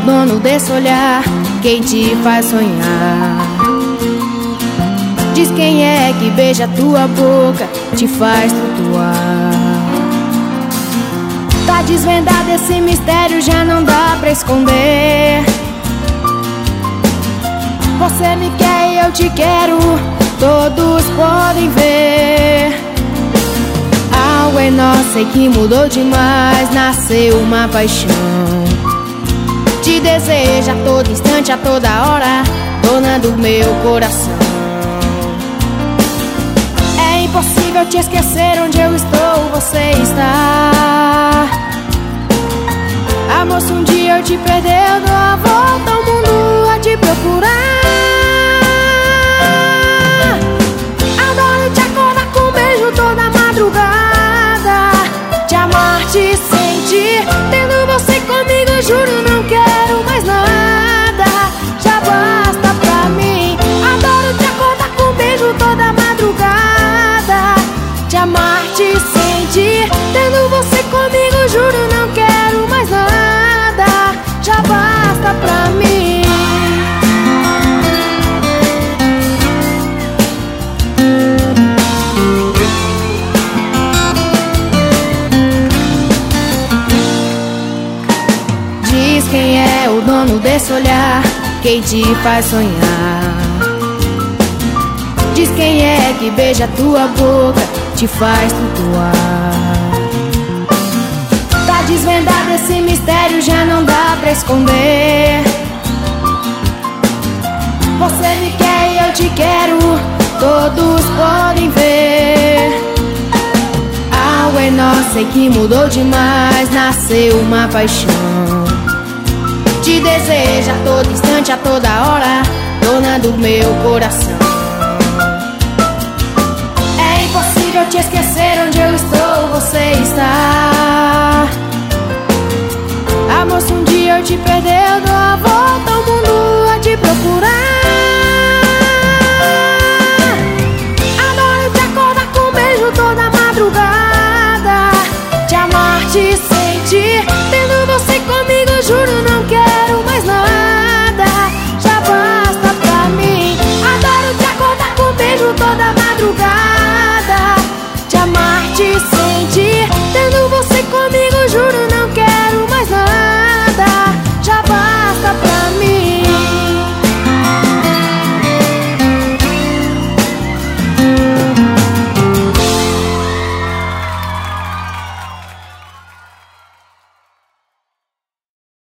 dono desse olhar? Quem te faz sonhar? Diz quem é que beija tua boca, te faz flutuar. Tá desvendado esse mistério, já não dá pra esconder. Você me quer e eu te quero, todos podem ver. Algo em nós sei que mudou demais, nasceu uma paixão. Te desejo a todo instante, a toda hora, dona do meu coração. É impossível te esquecer, onde eu estou, você está. Amor, se um dia eu te perder, eu dou a volta ao mundo a te procurar. Adoro te acordar com um beijo toda madrugada, te amar, te sentir, tendo você comigo, juro, não quero mais nada, já basta pra mim. Adoro te acordar com um beijo toda madrugada, te amar, te sentir, tendo você comigo, juro, não quero mais nada, já basta pra mim. Diz quem é o dono desse olhar, quem te faz sonhar. Diz quem é que beija tua boca, te faz flutuar. Tá desvendado esse mistério, já não dá pra esconder. Você me quer e eu te quero, todos podem ver. Algo em nós sei que mudou demais, nasceu uma paixão. Te desejo a todo instante, a toda hora, dona do meu coração. É impossível te esquecer, onde eu estou, você está. Amor, se um dia eu te perder, eu dou a volta ao mundo a te procurar.